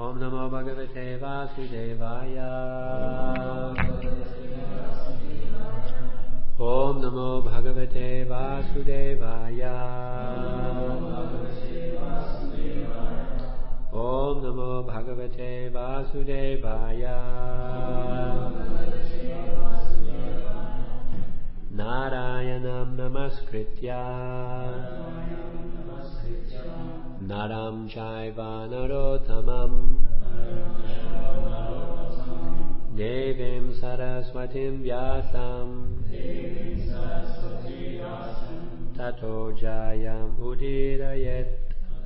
Om Namo Bhagavate Vasudevaya. Om Namo Bhagavate Vasudevaya. Om Namo Bhagavate Vasudevaya. Narayanam Namaskritya Naram Chaiva Narottamam Devim Saraswatim Vyasam Tato Jayam Udirayet.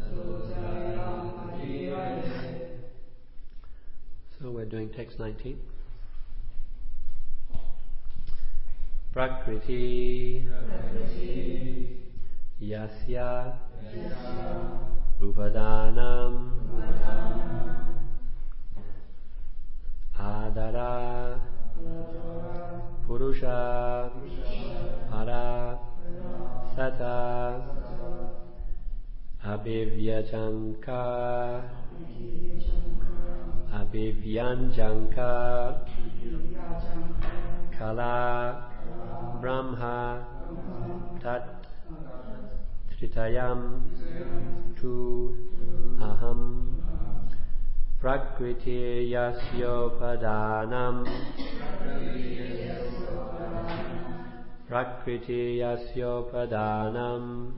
So we're doing text 19. Prakriti Yasya Upadanam Adara Purusha Para Sata Abhivyajanka Kala Brahma Tat Tritayam Tu Aham Prakriti Yasyopadanam Prakriti Yasyopadanam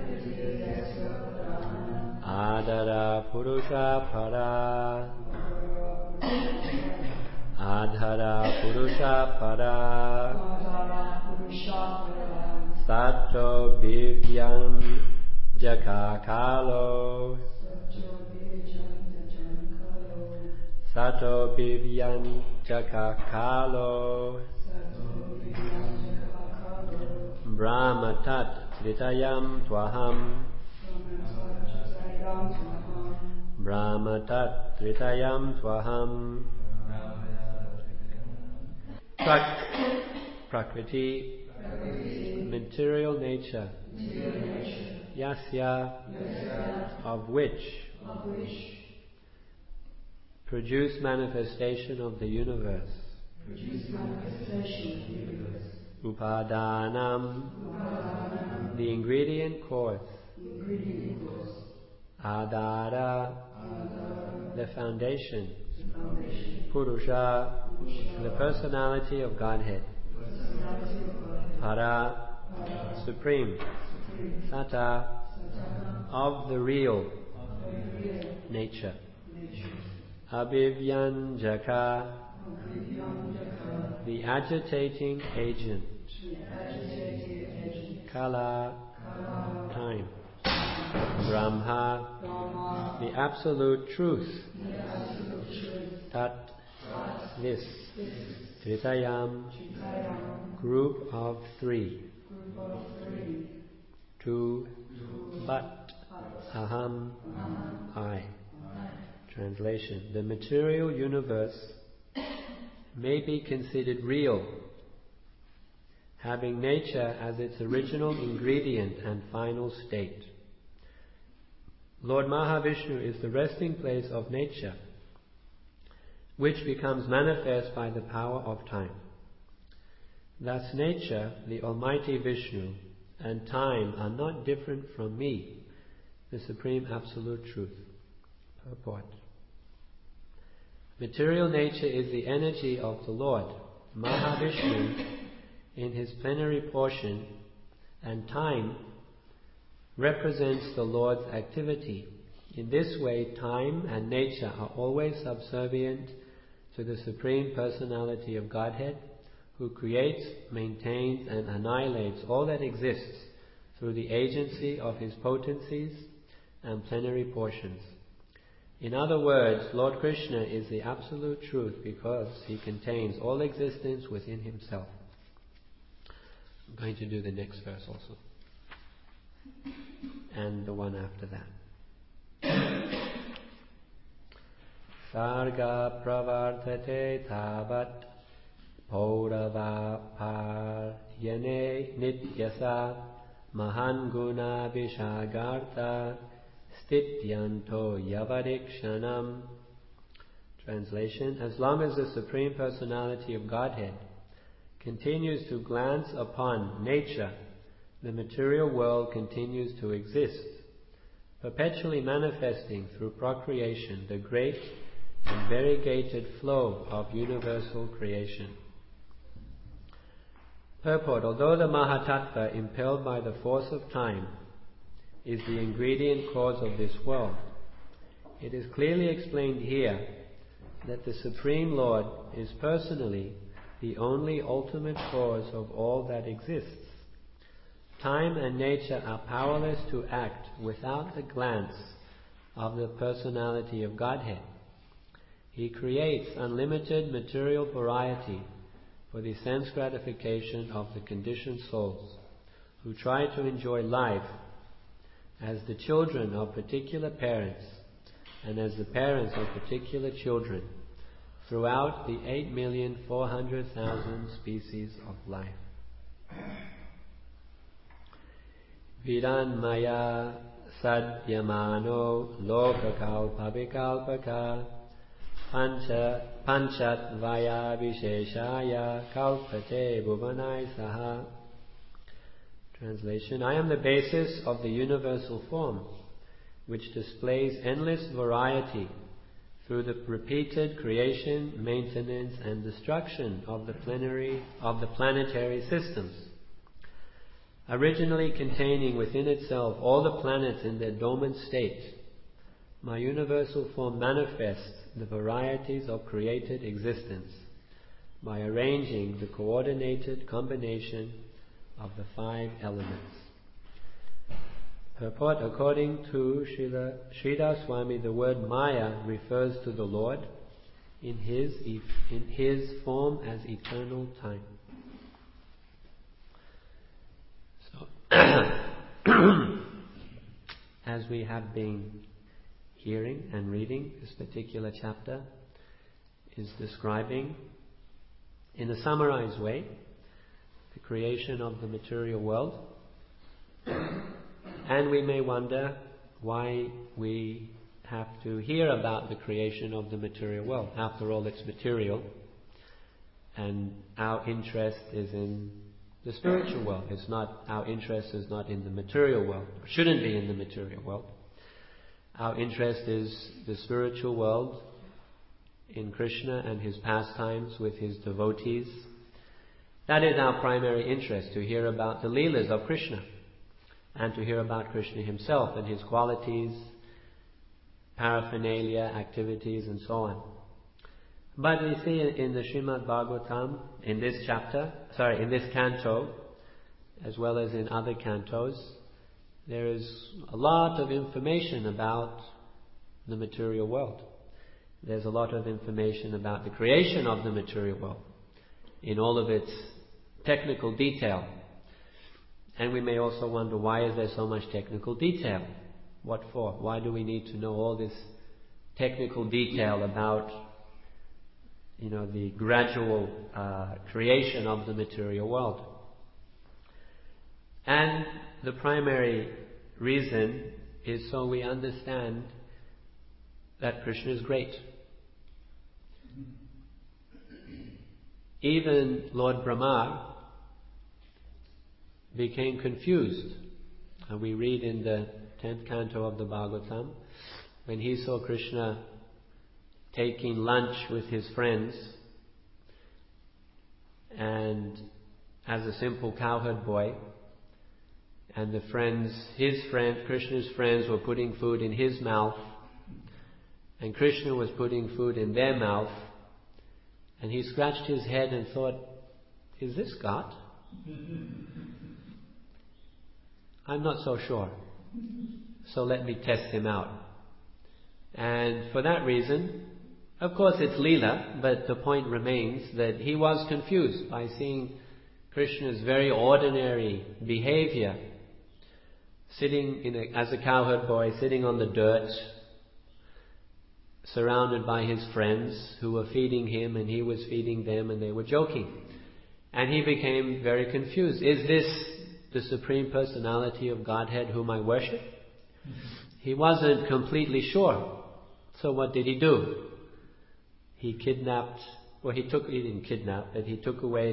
Adara Purusha Para Adhara Purusha Para Sato Bhivyam Jakakalo Sato Bhivyam Jakakalo Brahmatat Tritayam Twaham Brahmatat Tritayam Twaham Prakriti material nature, Yasya of which produce manifestation of the universe, Upadanam the ingredient cause, Adara the foundation, Purusha the personality of Godhead, Para supreme, Sata of the real nature, Abhivyanjaka the agitating agent, Kala time, Brahma the absolute truth, Tat this, Tritayam group of three, Tu but, Aham I. Translation: the material universe may be considered real, having nature as its original ingredient and final state. Lord Mahavishnu is the resting place of nature, which becomes manifest by the power of time. Thus nature, the Almighty Vishnu, and time are not different from me, the Supreme Absolute Truth. Purport. Material nature is the energy of the Lord, Mahavishnu, in his plenary portion, and time represents the Lord's activity. In this way, time and nature are always subservient to the Supreme Personality of Godhead, who creates, maintains and annihilates all that exists through the agency of his potencies and plenary portions. In other words, Lord Krishna is the absolute truth because he contains all existence within himself. I'm going to do the next verse also, and the one after that. Sarga pravartate tavat Paurava paryane nityasa mahanguna vishagartha stityanto yavadikshanam. Translation: as long as the Supreme Personality of Godhead continues to glance upon nature, the material world continues to exist, perpetually manifesting through procreation the great and variegated flow of universal creation. Purport: although the Mahatattva, impelled by the force of time, is the ingredient cause of this world, it is clearly explained here that the Supreme Lord is personally the only ultimate cause of all that exists. Time and nature are powerless to act without the glance of the Personality of Godhead. He creates unlimited material variety for the sense gratification of the conditioned souls who try to enjoy life as the children of particular parents and as the parents of particular children throughout the 8,400,000 species of life. Vidanmaya sadyamano lokakalpavikalpaka panchat vaya visheshaya kalpate bhuvanai saha. Translation: I am the basis of the universal form, which displays endless variety through the repeated creation, maintenance, and destruction of the planetary systems. Originally containing within itself all the planets in their dormant state, my universal form manifests the varieties of created existence by arranging the coordinated combination of the 5 elements. Purport: according to Sridhar Swami, the word Maya refers to the Lord in His form as eternal time. So, as we have been hearing and reading, this particular chapter is describing, in a summarized way, the creation of the material world. And we may wonder why we have to hear about the creation of the material world. After all, it's material, and our interest is in the spiritual world. Our interest is not in the material world, or shouldn't be in the material world. Our interest is the spiritual world, in Krishna and His pastimes with His devotees. That is our primary interest, to hear about the Leelas of Krishna, and to hear about Krishna Himself and His qualities, paraphernalia, activities, and so on. But we see in the Srimad Bhagavatam, in this canto, as well as in other cantos, there is a lot of information about the material world. There's a lot of information about the creation of the material world in all of its technical detail. And we may also wonder, why is there so much technical detail? What for? Why do we need to know all this technical detail about, the gradual creation of the material world? And the primary reason is so we understand that Krishna is great. Even Lord Brahma became confused. And we read in the 10th canto of the Bhagavatam, when he saw Krishna taking lunch with his friends, and as a simple cowherd boy, and Krishna's friends were putting food in his mouth, and Krishna was putting food in their mouth, and he scratched his head and thought, is this God? I'm not so sure. So let me test him out. And for that reason, of course it's Leela, but the point remains that he was confused by seeing Krishna's very ordinary behavior, sitting as a cowherd boy, sitting on the dirt, surrounded by his friends who were feeding him and he was feeding them, and they were joking. And he became very confused. Is this the Supreme Personality of Godhead whom I worship? He wasn't completely sure. So what did he do? he kidnapped, he didn't kidnap, but he took away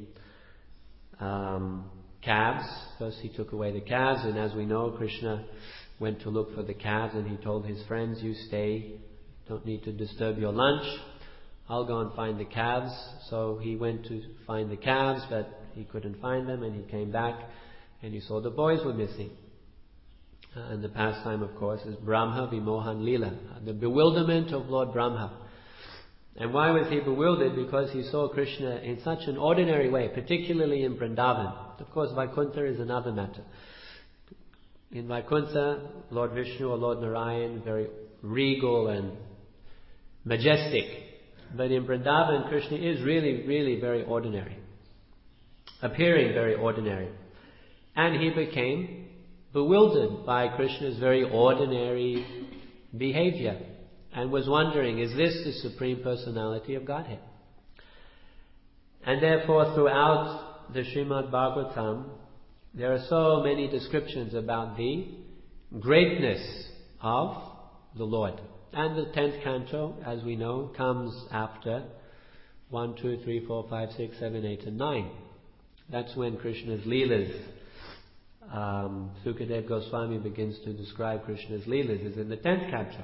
the calves. First he took away the calves, and as we know, Krishna went to look for the calves, and he told his friends, you stay, don't need to disturb your lunch, I'll go and find the calves. So he went to find the calves, but he couldn't find them, and he came back and he saw the boys were missing. And the pastime, of course, is Brahma Vimohan Lila, the bewilderment of Lord Brahma. And why was he bewildered? Because he saw Krishna in such an ordinary way, particularly in Vrindavan. Of course, Vaikuntha is another matter. In Vaikuntha, Lord Vishnu or Lord Narayan, very regal and majestic. But in Vrindavan, Krishna is really, really very ordinary, appearing very ordinary. And he became bewildered by Krishna's very ordinary behavior and was wondering, is this the Supreme Personality of Godhead? And therefore, throughout the Srimad Bhagavatam, there are so many descriptions about the greatness of the Lord. And the 10th canto, as we know, comes after 1, 2, 3, 4, 5, 6, 7, 8 and 9. That's when Krishna's Leelas, Sukadeva Goswami begins to describe Krishna's Leelas, is in the 10th canto.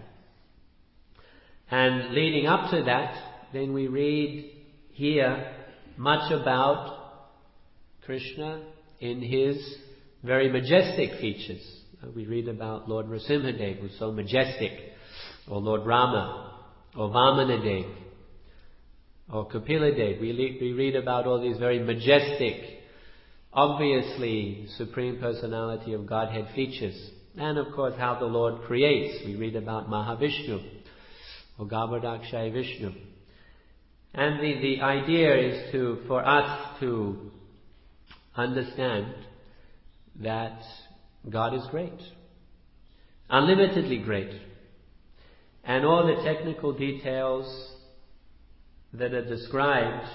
And leading up to that, then we read here much about Krishna in his very majestic features. We read about Lord Nrsimhadev, who's so majestic, or Lord Rama, or Vamanadev, or Kapiladev. We read about all these very majestic, obviously Supreme Personality of Godhead features. And of course how the Lord creates. We read about Mahavishnu, or Garbhodakshaya Vishnu. And the idea is for us to understand that God is great, unlimitedly great. And all the technical details that are described,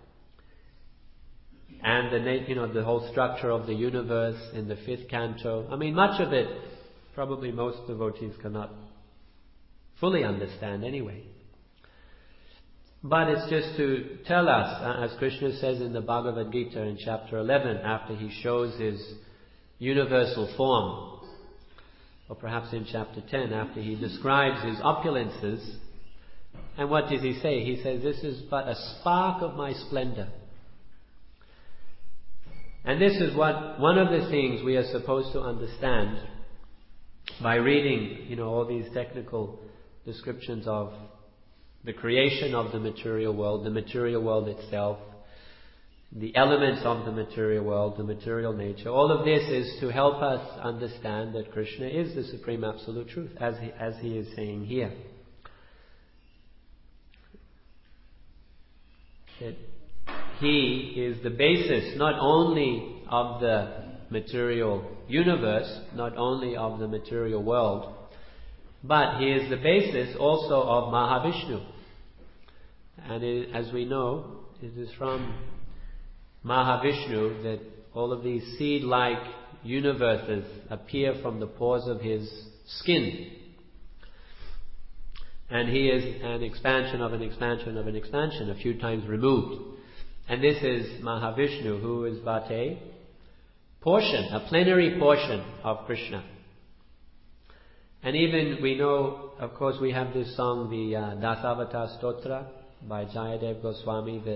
and the whole structure of the universe in the 5th canto, much of it probably most devotees cannot fully understand anyway. But it's just to tell us, as Krishna says in the Bhagavad Gita in chapter 11, after he shows his universal form, or perhaps in chapter 10, after he describes his opulences, and what does he say? He says, this is but a spark of my splendor. And this is one of the things we are supposed to understand by reading, all these technical descriptions of the creation of the material world itself, the elements of the material world, the material nature. All of this is to help us understand that Krishna is the Supreme Absolute Truth, as he is saying here. That he is the basis not only of the material universe, not only of the material world, but he is the basis also of Mahavishnu. And as we know, it is from Mahavishnu that all of these seed-like universes appear from the pores of his skin. And he is an expansion of an expansion of an expansion, a few times removed. And this is Mahavishnu, who is but a portion, a plenary portion of Krishna. And even we know, of course, we have this song, the Dasavatar Stotra by Jayadev Goswami, that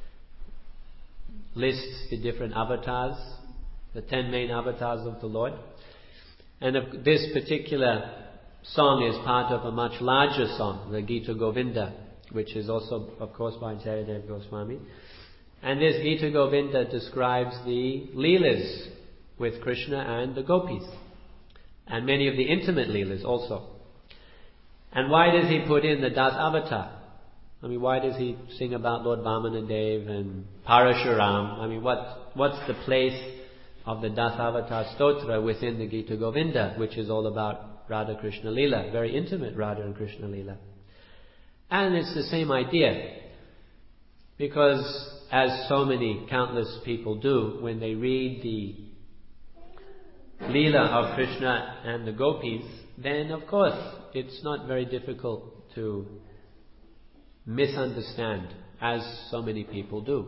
lists the different avatars, the 10 main avatars of the Lord. And this particular song is part of a much larger song, the Gita Govinda, which is also, of course, by Jayadev Goswami. And this Gita Govinda describes the Leelas with Krishna and the gopis, and many of the intimate Leelas also. And why does he put in the Das Avatar? Why does he sing about Lord Vamanadev and Parashuram? What's the place of the Das Avatar Stotra within the Gita Govinda, which is all about Radha Krishna Leela, very intimate Radha and Krishna Leela. And it's the same idea, because as so many countless people do, when they read the Leela of Krishna and the gopis, then of course it's not very difficult to misunderstand, as so many people do.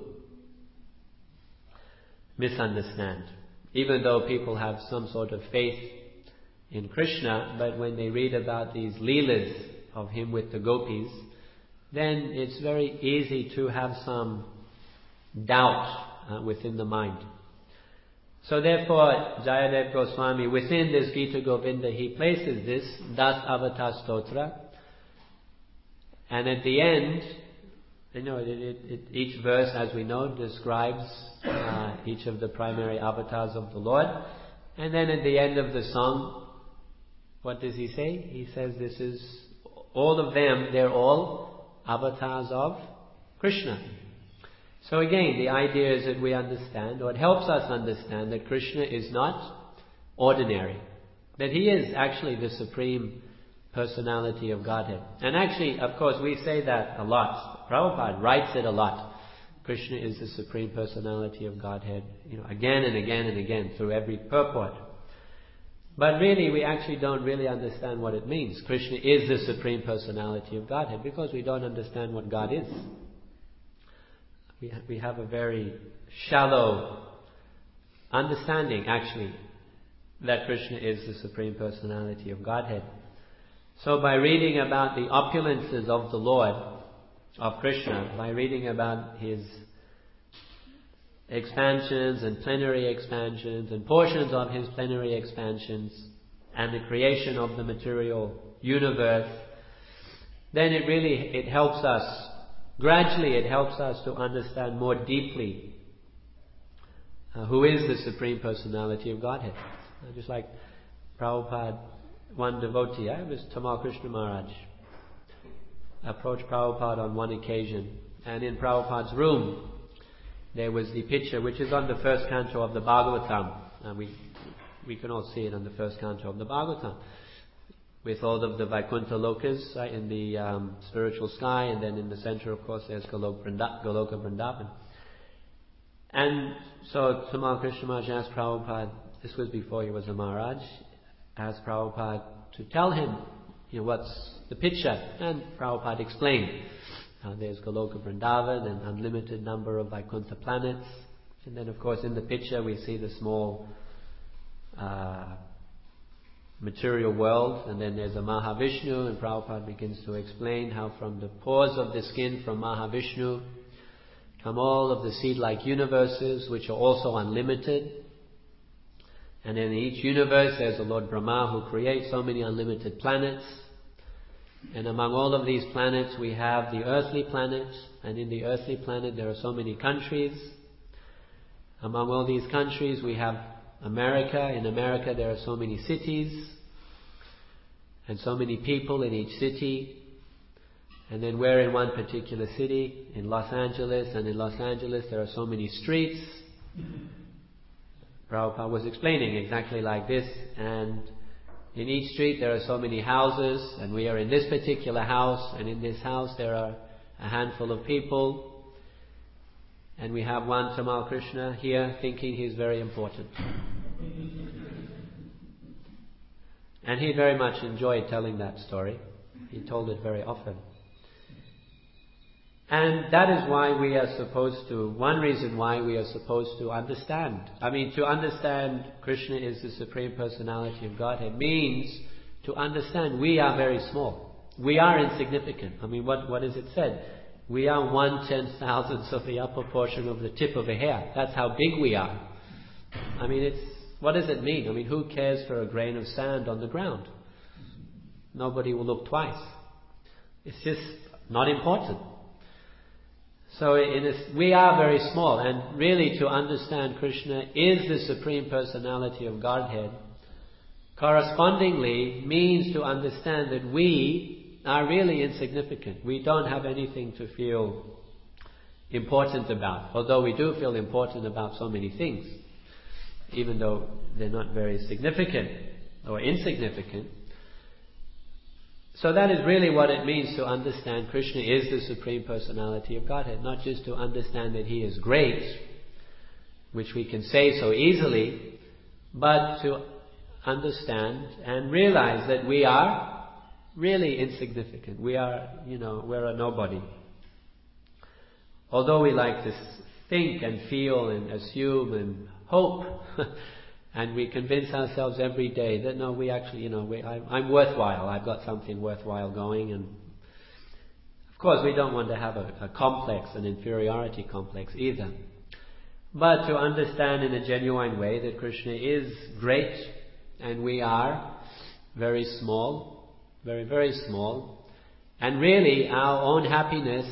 Misunderstand. Even though people have some sort of faith in Krishna, but when they read about these leelas of him with the gopis, then it's very easy to have some doubt within the mind. So therefore, Jayadev Goswami, within this Gita Govinda, he places this Das Avatar Stotra, and at the end, each verse, as we know, describes each of the primary avatars of the Lord. And then at the end of the song, what does he say? He says this is, all of them, they're all avatars of Krishna. So again, the idea is that we understand, or it helps us understand, that Krishna is not ordinary. That he is actually the Supreme Personality of Godhead. And actually, of course, we say that a lot. Prabhupada writes it a lot. Krishna is the Supreme Personality of Godhead, again and again and again through every purport. But really, we actually don't really understand what it means. Krishna is the Supreme Personality of Godhead because we don't understand what God is. We have a very shallow understanding, actually, that Krishna is the Supreme Personality of Godhead. So by reading about the opulences of the Lord, of Krishna, by reading about his expansions and plenary expansions and portions of his plenary expansions and the creation of the material universe, then it helps us, gradually it helps us to understand more deeply who is the Supreme Personality of Godhead. Just like Prabhupada, one devotee, it was Tamal Krishna Maharaj, approached Prabhupada on one occasion, and in Prabhupada's room there was the picture which is on the first canto of the Bhagavatam, and we can all see it on the first canto of the Bhagavatam, with all of the Vaikuntha Lokas in the spiritual sky, and then in the center, of course, there's Goloka Vrindavan. And so Tamal Krishna Maharaj asked Prabhupada, this was before he was a Maharaj, asked Prabhupada to tell him, what's the picture, and Prabhupada explained. There's Goloka Vrindavan, an unlimited number of Vaikuntha planets, and then of course in the picture we see the small material world, and then there's a Mahavishnu, and Prabhupada begins to explain how from the pores of the skin from Mahavishnu come all of the seed-like universes which are also unlimited. And in each universe there's the Lord Brahma who creates so many unlimited planets. And among all of these planets we have the earthly planet, and in the earthly planet there are so many countries. Among all these countries we have America. In America there are so many cities and so many people in each city. And then we're in one particular city, in Los Angeles, and in Los Angeles there are so many streets. Prabhupada was explaining exactly like this, and in each street there are so many houses, and we are in this particular house, and in this house there are a handful of people, and we have one Tamal Krishna here thinking he's very important. And he very much enjoyed telling that story. He told it very often. And that is why we are supposed to, one reason why we are supposed to understand. To understand Krishna is the Supreme Personality of Godhead means to understand we are very small. We are insignificant. What is it said? We are 1/10,000th of the upper portion of the tip of a hair. That's how big we are. What does it mean? Who cares for a grain of sand on the ground? Nobody will look twice. It's just not important. So we are very small, and really to understand Krishna is the Supreme Personality of Godhead correspondingly means to understand that we are really insignificant. We don't have anything to feel important about, although we do feel important about so many things, even though they're not very significant or insignificant. So that is really what it means to understand Krishna is the Supreme Personality of Godhead. Not just to understand that he is great, which we can say so easily, but to understand and realize that we are really insignificant. We are, we're a nobody. although we like to think and feel and assume and hope, and we convince ourselves every day that no, we actually, I'm worthwhile, I've got something worthwhile going, and of course we don't want to have a complex, an inferiority complex either. But to understand in a genuine way that Krishna is great and we are very small, very, very small, and really our own happiness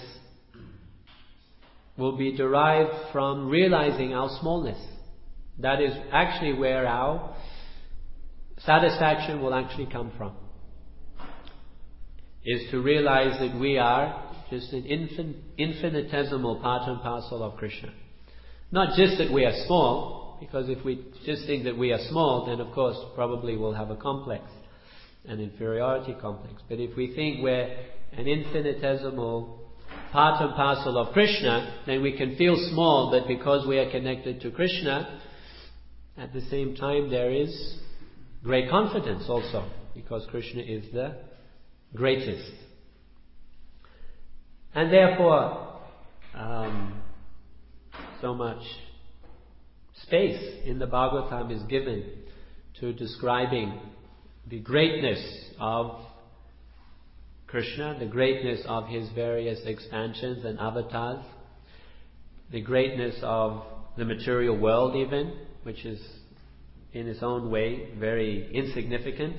will be derived from realizing our smallness. That is actually where our satisfaction will actually come from. Is to realize that we are just an infinitesimal part and parcel of Krishna. Not just that we are small, because if we just think that we are small, then of course probably we'll have a complex, an inferiority complex. But if we think we're an infinitesimal part and parcel of Krishna, then we can feel small, but because we are connected to Krishna, at the same time there is great confidence also, because Krishna is the greatest. And therefore, so much space in the Bhagavatam is given to describing the greatness of Krishna, the greatness of his various expansions and avatars, the greatness of the material world even, which is in its own way very insignificant.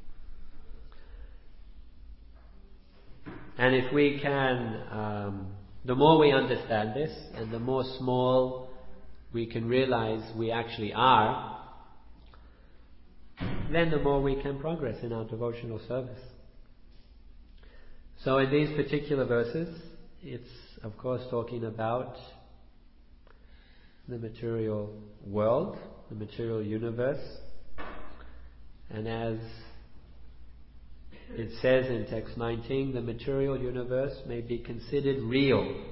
And if we can, the more we understand this, and the more small we can realize we actually are, then the more we can progress in our devotional service. So in these particular verses, it's of course talking about the material world, the material universe, and as it says in text 19, the material universe may be considered real,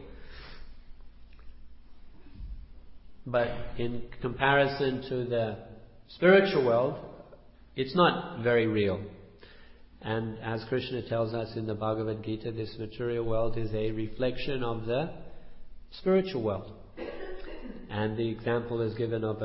but in comparison to the spiritual world, it's not very real. And as Krishna tells us in the Bhagavad Gita, this material world is a reflection of the spiritual world. And the example is given of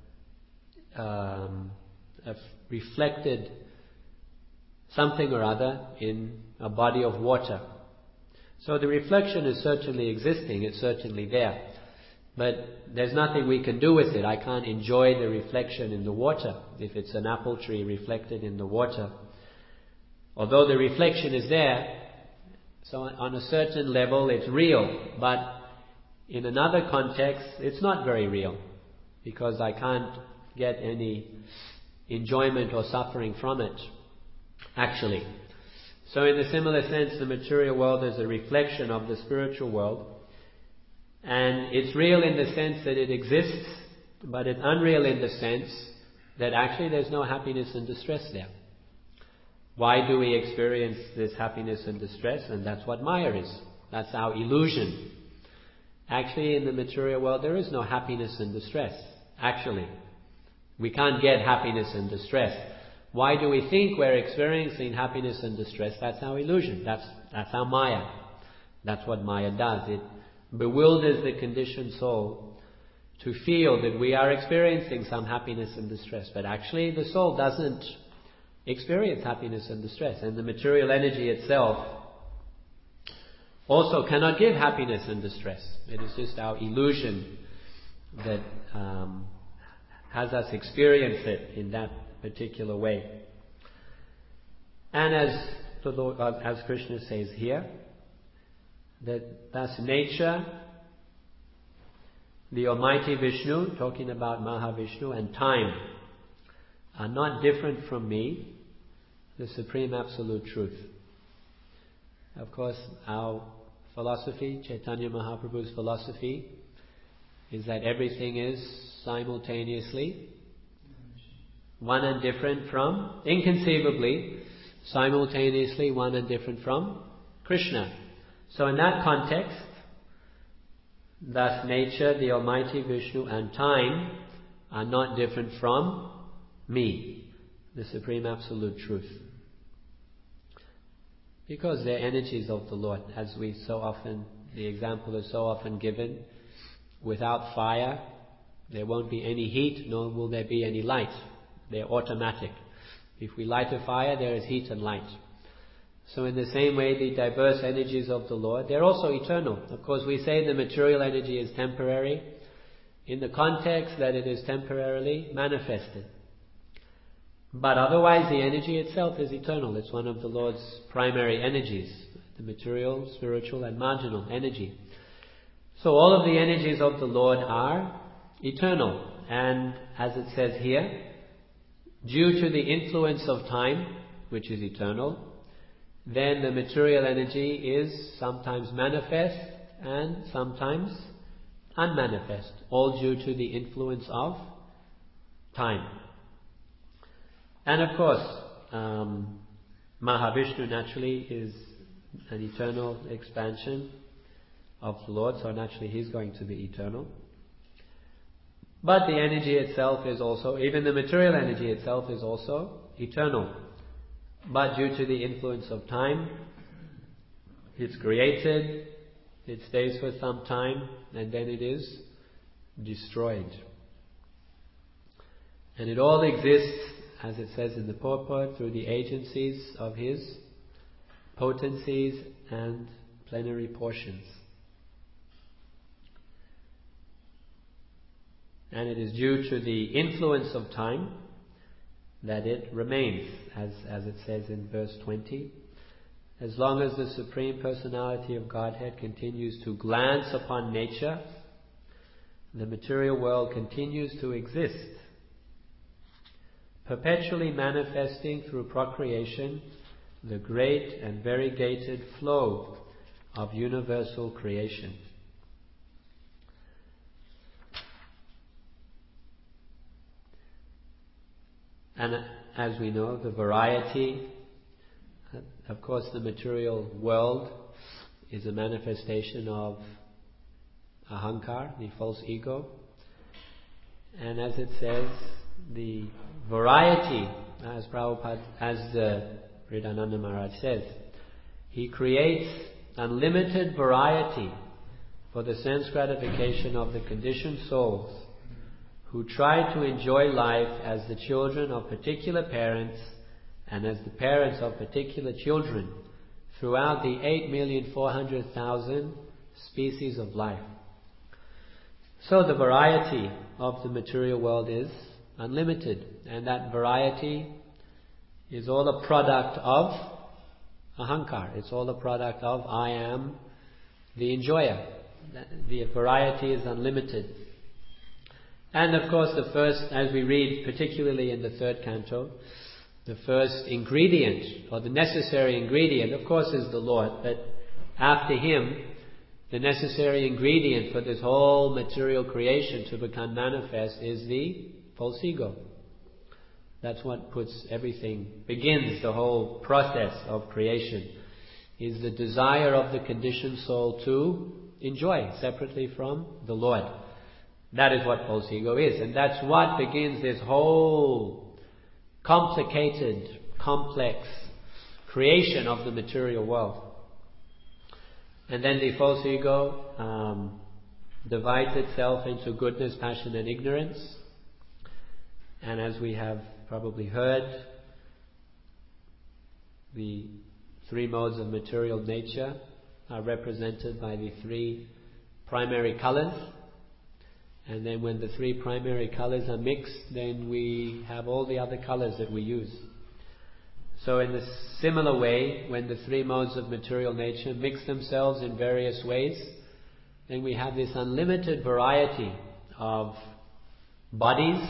a reflected something or other in a body of water. So the reflection is certainly existing, it's certainly there. But there's nothing we can do with it. I can't enjoy the reflection in the water. If it's an apple tree reflected in the water, although the reflection is there, so on a certain level it's real, but in another context it's not very real, because I can't get any enjoyment or suffering from it, actually. So in a similar sense, the material world is a reflection of the spiritual world, and it's real in the sense that it exists, but it's unreal in the sense that actually there's no happiness and distress there. Why do we experience this happiness and distress? And that's what Maya is. That's our illusion. Actually, in the material world, there is no happiness and distress. Actually, we can't get happiness and distress. Why do we think we're experiencing happiness and distress? That's our illusion. That's our Maya. That's what Maya does. It bewilders the conditioned soul to feel that we are experiencing some happiness and distress. But actually, the soul doesn't experience happiness and distress, and the material energy itself also cannot give happiness and distress. It is just our illusion that has us experience it in that particular way. And as Krishna says here, that thus nature, the Almighty Vishnu, talking about Mahavishnu, and time are not different from me, the Supreme Absolute Truth. Of course, our philosophy, Chaitanya Mahaprabhu's philosophy, is that everything is simultaneously one and different from, inconceivably, simultaneously one and different from Krishna. So in that context, thus nature, the Almighty Vishnu, and time are not different from me, the Supreme Absolute Truth. Because they're energies of the Lord, as we so often The example is so often given, without fire there won't be any heat, nor will there be any light. They're automatic. If we light a fire, there is heat and light. So in the same way, the diverse energies of the Lord, they're also eternal. Of course, we say the material energy is temporary, in the context that it is temporarily manifested. But otherwise, the energy itself is eternal. It's one of the Lord's primary energies, the material, spiritual, and marginal energy. So all of the energies of the Lord are eternal. And as it says here, due to the influence of time, which is eternal, then the material energy is sometimes manifest and sometimes unmanifest, all due to the influence of time. And of course, Mahavishnu naturally is an eternal expansion of the Lord, so naturally he's going to be eternal. But the energy itself is also, even the material energy itself is also eternal. But due to the influence of time, it's created, it stays for some time, and then it is destroyed. And it all exists, as it says in the purport, through the agencies of his potencies and plenary portions. And it is due to the influence of time that it remains, as it says in verse 20. As long as the Supreme Personality of Godhead continues to glance upon nature, the material world continues to exist, perpetually manifesting through procreation the great and variegated flow of universal creation. And as we know, the variety, of course the material world is a manifestation of ahankar, the false ego. And as it says, the variety, as Vridananda Maharaj says, he creates unlimited variety for the sense gratification of the conditioned souls who try to enjoy life as the children of particular parents and as the parents of particular children throughout the 8,400,000 species of life. So the variety of the material world is unlimited, and that variety is all a product of ahankar. It's all a product of I am the enjoyer. The variety is unlimited. And of course the first, as we read particularly in the third canto, the first ingredient, or the necessary ingredient, of course is the Lord, but after him, the necessary ingredient for this whole material creation to become manifest is the false ego. That's what begins the whole process of creation, is the desire of the conditioned soul to enjoy separately from the Lord. That is what false ego is, and that's what begins this whole complicated, complex creation of the material world. And then the false ego divides itself into goodness, passion and ignorance. And as we have probably heard, the three modes of material nature are represented by the three primary colors. And then when the three primary colors are mixed, then we have all the other colors that we use. So in a similar way, when the three modes of material nature mix themselves in various ways, then we have this unlimited variety of bodies,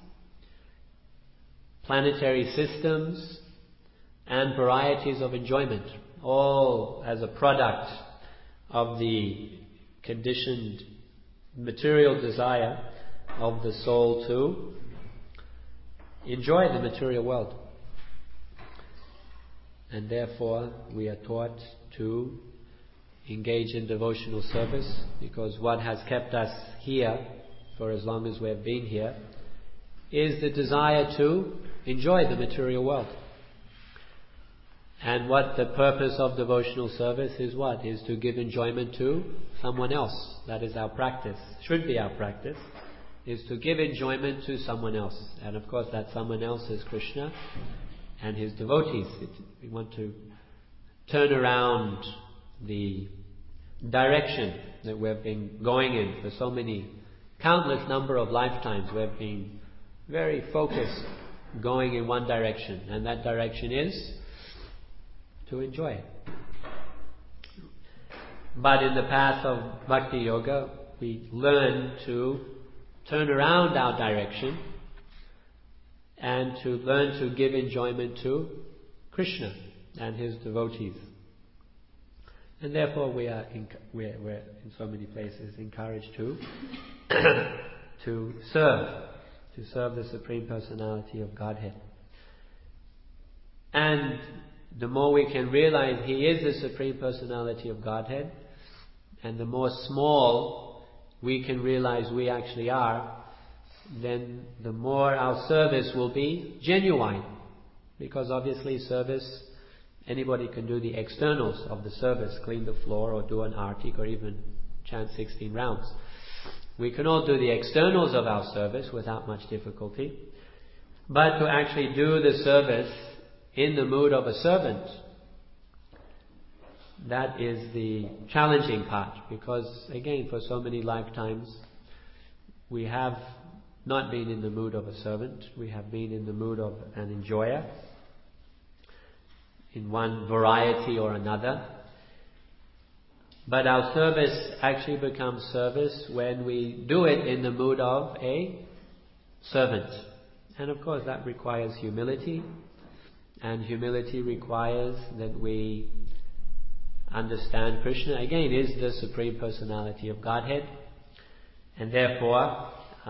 planetary systems, and varieties of enjoyment, all as a product of the conditioned material desire of the soul to enjoy the material world. And therefore we are taught to engage in devotional service, because what has kept us here for as long as we have been here is the desire to enjoy the material world. And what the purpose of devotional service is what? Is to give enjoyment to someone else. That is our practice. Should be our practice. Is to give enjoyment to someone else. And of course that someone else is Krishna and his devotees. We want to turn around the direction that we've been going in for so many, countless number of lifetimes. We've been very focused, going in one direction. And that direction is to enjoy. But in the path of Bhakti Yoga, we learn to turn around our direction and to learn to give enjoyment to Krishna and his devotees. And therefore we're in so many places encouraged to to serve the Supreme Personality of Godhead. And the more we can realize He is the Supreme Personality of Godhead, and the more small we can realize we actually are, then the more our service will be genuine. Because obviously service, anybody can do the externals of the service, clean the floor or do an artik or even chant 16 rounds. We can all do the externals of our service without much difficulty. But to actually do the service in the mood of a servant, that is the challenging part, because again, for so many lifetimes we have not been in the mood of a servant, we have been in the mood of an enjoyer in one variety or another. But our service actually becomes service when we do it in the mood of a servant. And of course that requires humility. And humility requires that we understand Krishna, again, is the Supreme Personality of Godhead. And therefore,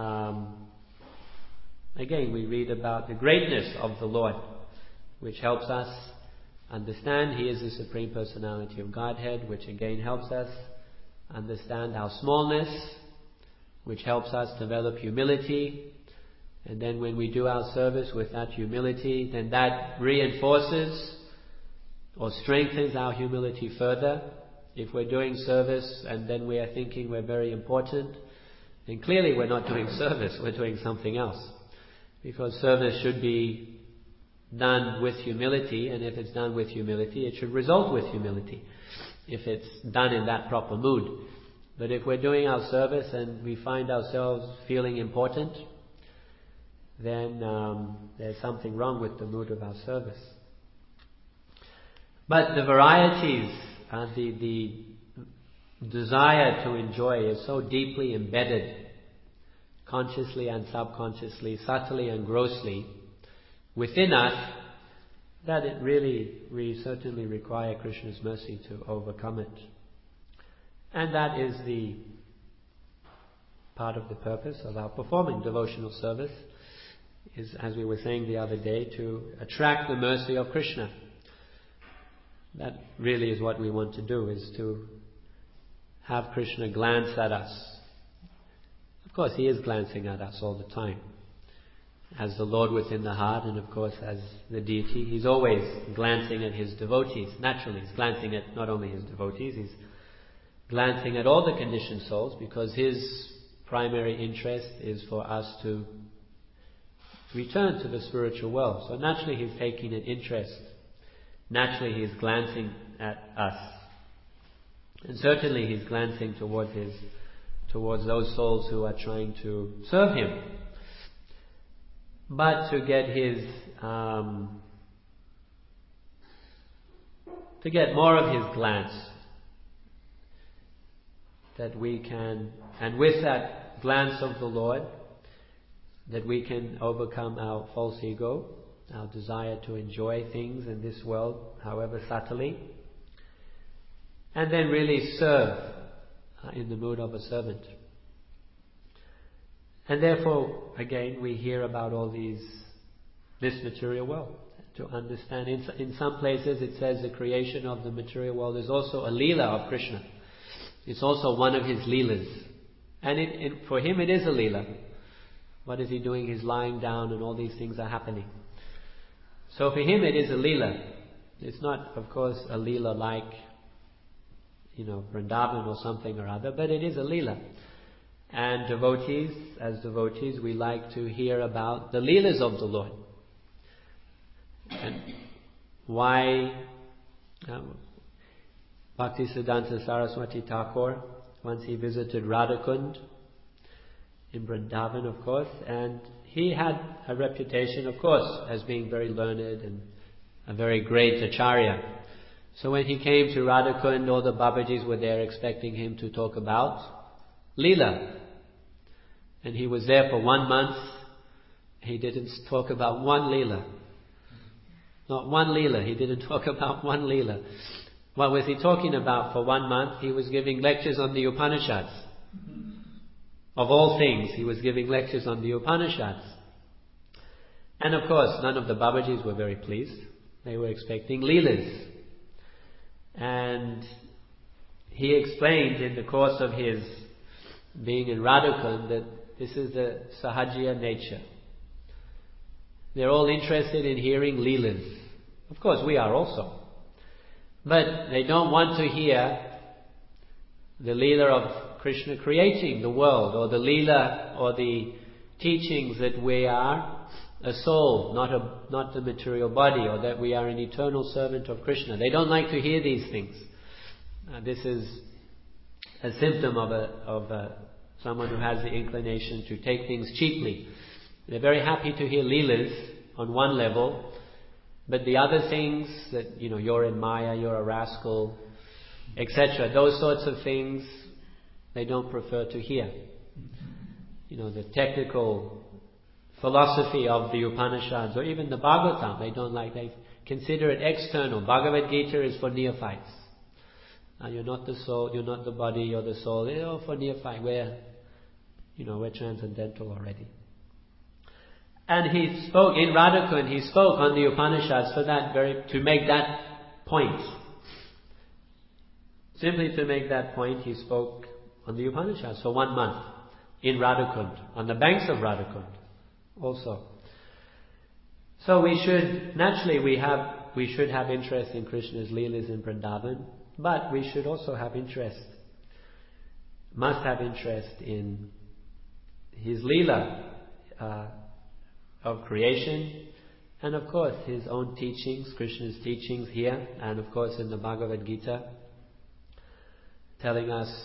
again, we read about the greatness of the Lord, which helps us understand He is the Supreme Personality of Godhead, which again helps us understand our smallness, which helps us develop humility. And then when we do our service with that humility, then that reinforces or strengthens our humility further. If we're doing service and then we are thinking we're very important, then clearly we're not doing service, we're doing something else. Because service should be done with humility, and if it's done with humility, it should result with humility, if it's done in that proper mood. But if we're doing our service and we find ourselves feeling important, then there's something wrong with the mood of our service. But the varieties, the desire to enjoy is so deeply embedded, consciously and subconsciously, subtly and grossly, within us, that we certainly require Krishna's mercy to overcome it. And that is the part of the purpose of our performing devotional service, is, as we were saying the other day, to attract the mercy of Krishna. That really is what we want to do, is to have Krishna glance at us. Of course, He is glancing at us all the time. As the Lord within the heart, and of course as the deity, He's always glancing at His devotees. Naturally, He's glancing at not only His devotees, He's glancing at all the conditioned souls, because His primary interest is for us to return to the spiritual world. So naturally He's taking an interest. Naturally He's glancing at us. And certainly He's glancing towards those souls who are trying to serve Him. But to get to get more of His glance, that we can, and with that glance of the Lord, that we can overcome our false ego, our desire to enjoy things in this world, however subtly, and then really serve in the mood of a servant. And therefore, again, we hear about all this material world. To understand, in some places it says the creation of the material world is also a leela of Krishna. It's also one of His leelas. And for Him it is a leela. What is He doing? He's lying down and all these things are happening. So for Him it is a leela. It's not, of course, a Leela like, Vrindavan or something or other, but it is a Leela. And as devotees, we like to hear about the Leelas of the Lord. And why Bhaktisiddhanta Saraswati Thakur, once he visited Radhakund in Vrindavan, of course, and he had a reputation, of course, as being very learned and a very great acharya. So when he came to Radhakund, all the Babajis were there expecting him to talk about Leela. And he was there for 1 month. He didn't talk about one Leela. Not one Leela. He didn't talk about one Leela. What was he talking about for 1 month? He was giving lectures on the Upanishads. Of all things, he was giving lectures on the Upanishads. And of course, none of the Babajis were very pleased. They were expecting Leelas. And he explained in the course of his being in Radhakund that this is the Sahajiya nature. They're all interested in hearing Leelas. Of course, we are also. But they don't want to hear the Leela of Krishna creating the world, or the Leela or the teachings that we are a soul, not a material body, or that we are an eternal servant of Krishna. They don't like to hear these things. This is a symptom of someone who has the inclination to take things cheaply. They're very happy to hear Leelas on one level, but the other things that, you're in Maya, you're a rascal, etc., those sorts of things, they don't prefer to hear. The technical philosophy of the Upanishads, or even the Bhagavatam, they don't like. They consider it external. Bhagavad Gita is for neophytes. You're not the soul, you're not the body, you're the soul. For neophyte, we're transcendental already. And he spoke in Radhakund. He spoke on the Upanishads to make that point. Simply to make that point, he spoke on the Upanishads for 1 month in Radhakund, on the banks of Radhakund also. So we should have interest in Krishna's Leelas in Vrindavan, but we should also must have interest in his Leela of creation, and of course his own teachings, Krishna's teachings here, and of course in the Bhagavad Gita, telling us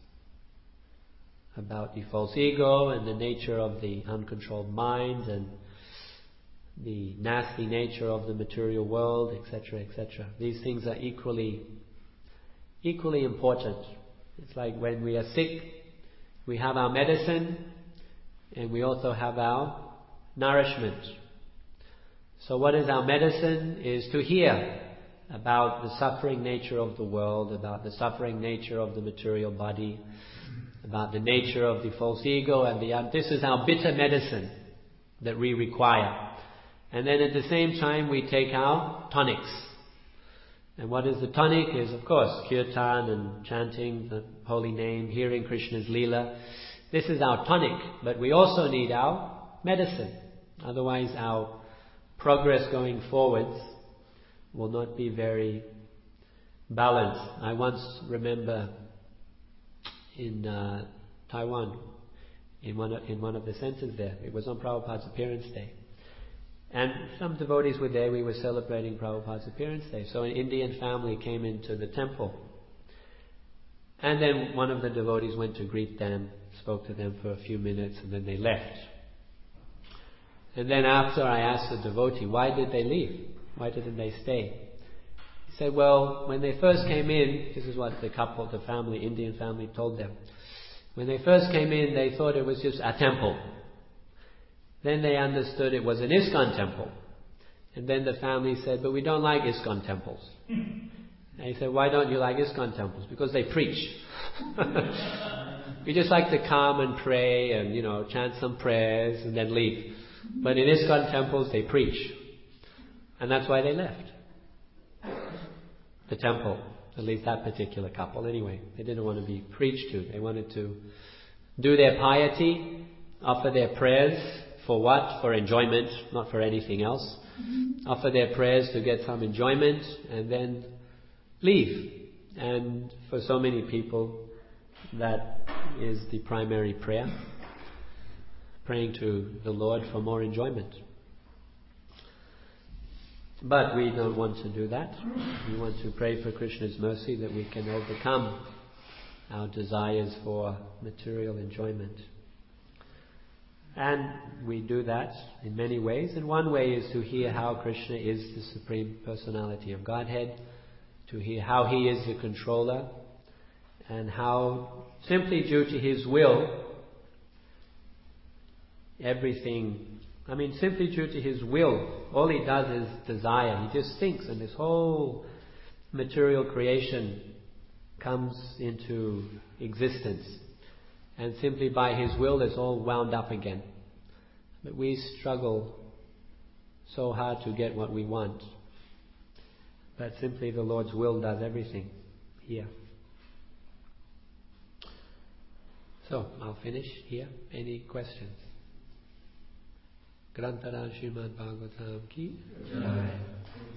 about the false ego and the nature of the uncontrolled mind and the nasty nature of the material world, etc., etc. These things are equally important. It's like when we are sick, we have our medicine and we also have our nourishment. So what is our medicine? Is to hear about the suffering nature of the world, about the suffering nature of the material body, about the nature of the false ego, and this is our bitter medicine that we require. And then at the same time we take our tonics. And what is the tonic? Is of course kirtan and chanting the holy name, hearing Krishna's Leela. This is our tonic, but we also need our medicine. Otherwise our progress going forwards will not be very balanced. I once remember in Taiwan, in one of the centers there, it was on Prabhupada's appearance day. And some devotees were there, we were celebrating Prabhupada's appearance day. So an Indian family came into the temple. And then one of the devotees went to greet them, spoke to them for a few minutes, and then they left. And then after I asked the devotee, why did they leave? Why didn't they stay? He said, well, when they first came in, this is what the family, Indian family told them. When they first came in, they thought it was just a temple. Then they understood it was an ISKCON temple. And then the family said, but we don't like ISKCON temples. And he said, why don't you like ISKCON temples? Because they preach. We just like to come and pray and, chant some prayers and then leave. But in ISKCON temples, they preach. And that's why they left the temple. At least that particular couple anyway. They didn't want to be preached to. They wanted to do their piety, offer their prayers. For what? For enjoyment, not for anything else. offer their prayers to get some enjoyment, and then leave. And for so many people, that is the primary prayer, praying to the Lord for more enjoyment. But we don't want to do that. We want to pray for Krishna's mercy that we can overcome our desires for material enjoyment. And we do that in many ways. And one way is to hear how Krishna is the Supreme Personality of Godhead, to hear how He is the controller, and how simply due to His will, simply due to His will, all He does is desire. He just thinks, and this whole material creation comes into existence. And simply by His will it's all wound up again. But we struggle so hard to get what we want. But simply the Lord's will does everything here. So, I'll finish here. Any questions? Grantara Srimad Bhagavatam ki Jai.